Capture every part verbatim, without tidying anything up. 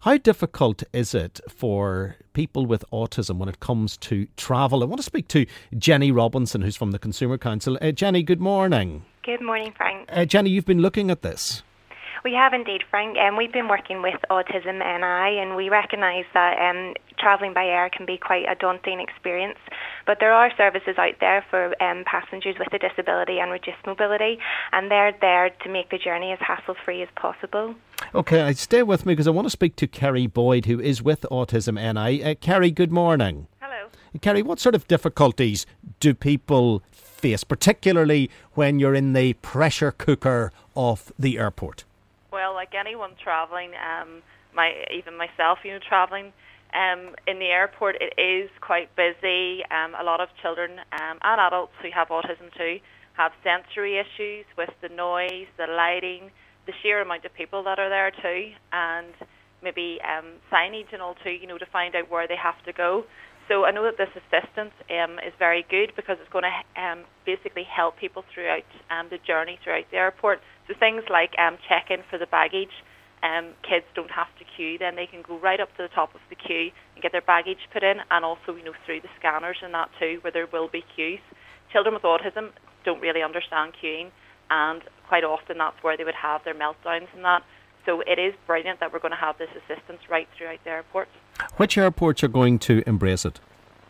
How difficult is it for people with autism when it comes to travel? I want to speak to Jenny Robinson, who's from the Consumer Council. Uh, Jenny, good morning. Good morning, Frank. Uh, Jenny, you've been looking at this. We have indeed, Frank. Um, we've been working with Autism N I, and we recognise that um, travelling by air can be quite a daunting experience. But there are services out there for um, passengers with a disability and reduced mobility, and they're there to make the journey as hassle-free as possible. OK, stay with me because I want to speak to Kerry Boyd, who is with Autism N I. Uh, Kerry, good morning. Hello. Kerry, what sort of difficulties do people face, particularly when you're in the pressure cooker of the airport? Well, like anyone travelling, um, my even myself, you know, travelling um, in the airport, it is quite busy. Um, a lot of children um, and adults who have autism too have sensory issues with the noise, the lighting, the sheer amount of people that are there too, and maybe um, signage and all too, you know, to find out where they have to go. So I know that this assistance um, is very good because it's going to um, basically help people throughout um, the journey throughout the airport. So things like um, check-in for the baggage, um, kids don't have to queue, then they can go right up to the top of the queue and get their baggage put in, and also, you know, through the scanners and that too, where there will be queues. Children with autism don't really understand queuing, and quite often that's where they would have their meltdowns and that. So it is brilliant that we're going to have this assistance right throughout the airports. Which airports are going to embrace it?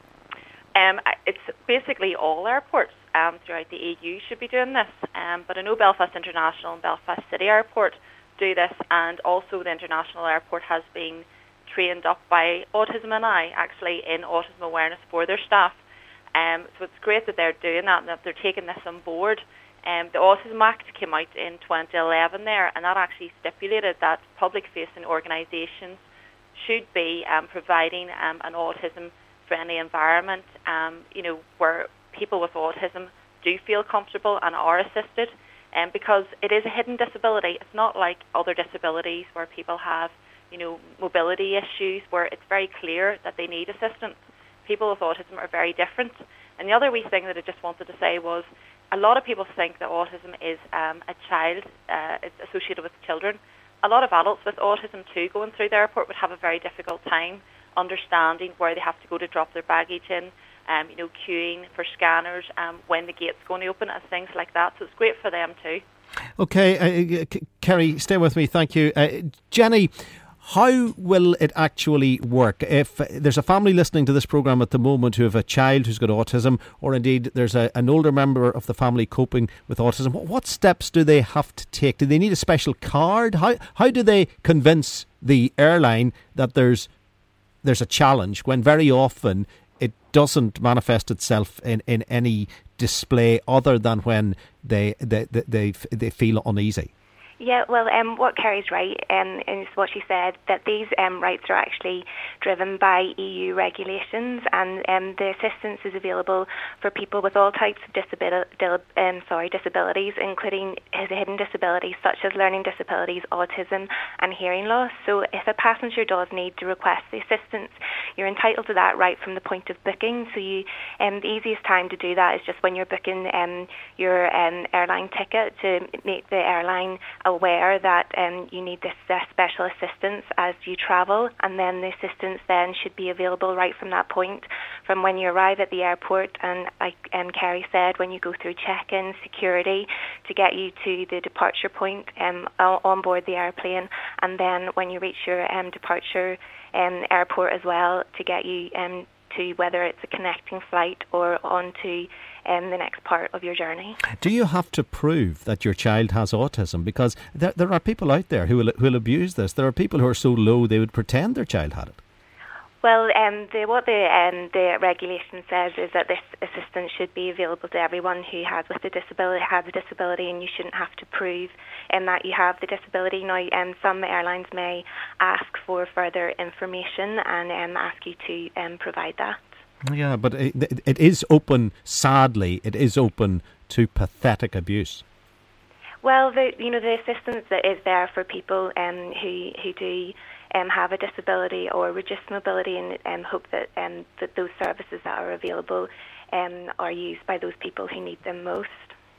Um, it's basically all airports um, throughout the E U should be doing this. Um, but I know Belfast International and Belfast City Airport do this, and also the International Airport has been trained up by Autism N I, actually, in autism awareness for their staff. Um, so it's great that they're doing that and that they're taking this on board. Um, the Autism Act came out in twenty eleven there, and that actually stipulated that public-facing organisations should be um, providing um, an autism-friendly environment, um, you know, where people with autism do feel comfortable and are assisted, um, because it is a hidden disability. It's not like other disabilities where people have, you know, mobility issues where it's very clear that they need assistance. People with autism are very different. And the other wee thing that I just wanted to say was, a lot of people think that autism is um, a child, uh, it's associated with children. A lot of adults with autism too going through the airport would have a very difficult time understanding where they have to go to drop their baggage in, um, you know, queuing for scanners, um, when the gate's going to open and things like that. So it's great for them too. OK, uh, Kerry, stay with me, thank you. Uh, Jenny, how will it actually work? If there's a family listening to this programme at the moment who have a child who's got autism, or indeed there's a, an older member of the family coping with autism, what, what steps do they have to take? Do they need a special card? How how do they convince the airline that there's there's a challenge when very often it doesn't manifest itself in, in any display other than when they they they, they, they feel uneasy? Yeah, well, um, what Kerry's right um, is what she said, that these um, rights are actually driven by E U regulations, and um, the assistance is available for people with all types of disability, um, sorry, disabilities, including hidden disabilities such as learning disabilities, autism and hearing loss. So if a passenger does need to request the assistance, you're entitled to that right from the point of booking. So you, um, the easiest time to do that is just when you're booking um, your um, airline ticket, to make the airline aware that um, you need this uh, special assistance as you travel, and then the assistance then should be available right from that point, from when you arrive at the airport, and like um, Kerry said, when you go through check-in, security, to get you to the departure point um, on board the airplane, and then when you reach your um, departure um, airport as well, to get you um, to whether it's a connecting flight or onto um, the next part of your journey. Do you have to prove that your child has autism? Because there, there are people out there who will, who will abuse this. There are people who are so low they would pretend their child had it. Well, um, the, what the um, the regulation says is that this assistance should be available to everyone who has with a disability has a disability, and you shouldn't have to prove um, that you have the disability. Now, um, some airlines may ask for further information and um, ask you to um, provide that. Yeah, but it, it is open. Sadly, it is open to pathetic abuse. Well, the you know the assistance that is there for people um, who who do. Um, have a disability or reduced mobility, and um, hope that um, that those services that are available um, are used by those people who need them most.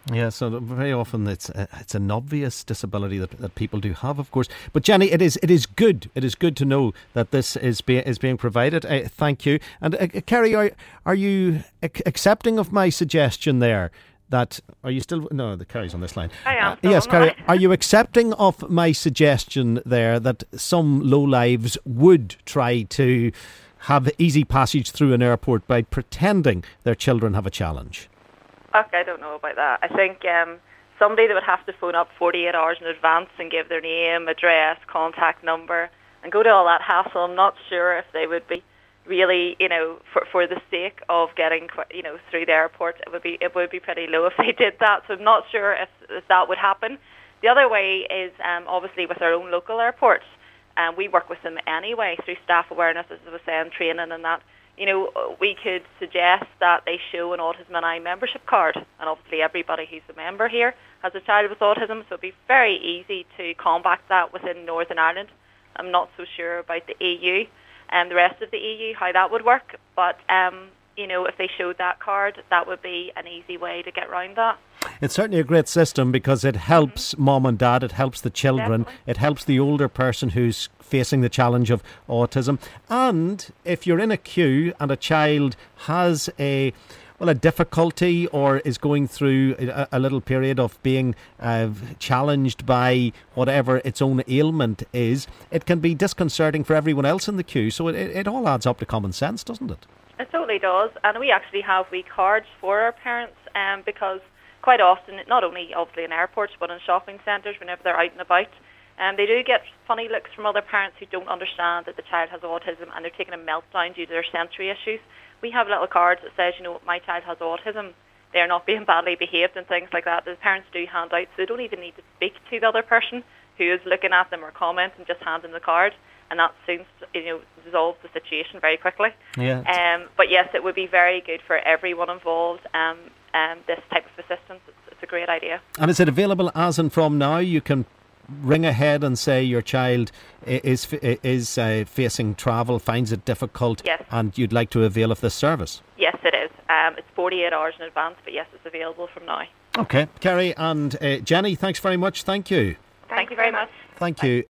Yeah, so very often it's uh, it's an obvious disability that, that people do have, of course. But Jenny, it is it is good. It is good to know that this is be, is being provided. Uh, thank you. And uh, Kerry, are are you ac- accepting of my suggestion there? That are you still? No, the Kerry's on this line. I am. Uh, yes, I? Kerry, are you accepting of my suggestion there that some lowlives would try to have easy passage through an airport by pretending their children have a challenge? Okay, I don't know about that. I think um, somebody that would have to phone up forty-eight hours in advance and give their name, address, contact number, and go to all that hassle. I'm not sure if they would be really, you know, for for the sake of getting, you know, through the airport. It would be it would be pretty low if they did that. So I'm not sure if, if that would happen. The other way is um, obviously with our own local airports. Um, we work with them anyway through staff awareness, as I was saying, training and that. You know, we could suggest that they show an Autism and I membership card, and obviously everybody who's a member here has a child with autism, so it'd be very easy to combat that within Northern Ireland. I'm not so sure about the E U and the rest of the E U, how that would work, but, um, you know, if they showed that card, that would be an easy way to get around that. It's certainly a great system because it helps mm-hmm. mom and dad, it helps the children, Definitely. It helps the older person who's facing the challenge of autism. And if you're in a queue and a child has a well a difficulty or is going through a, a little period of being uh, challenged by whatever its own ailment is, it can be disconcerting for everyone else in the queue. So it, it all adds up to common sense, doesn't it? It totally does. And we actually have wee cards for our parents um, because quite often, not only obviously in airports, but in shopping centres, whenever they're out and about, um, they do get funny looks from other parents who don't understand that the child has autism and they're taking a meltdown due to their sensory issues. We have little cards that says, you know, my child has autism. They're not being badly behaved and things like that. The parents do hand out, so they don't even need to speak to the other person who is looking at them or commenting, just hand them the card. And that seems to, you know, dissolve the situation very quickly. Yeah. Um, but yes, it would be very good for everyone involved. Um, um, this type of assistance, it's, it's a great idea. And is it available as and from now? You can ring ahead and say your child is is uh, facing travel, finds it difficult, yes. and you'd like to avail of this service. Yes, it is. Um, it's forty-eight hours in advance, but yes, it's available from now. Okay, Kerry and uh, Jenny, thanks very much. Thank you. Thank, Thank you very much. Thank you.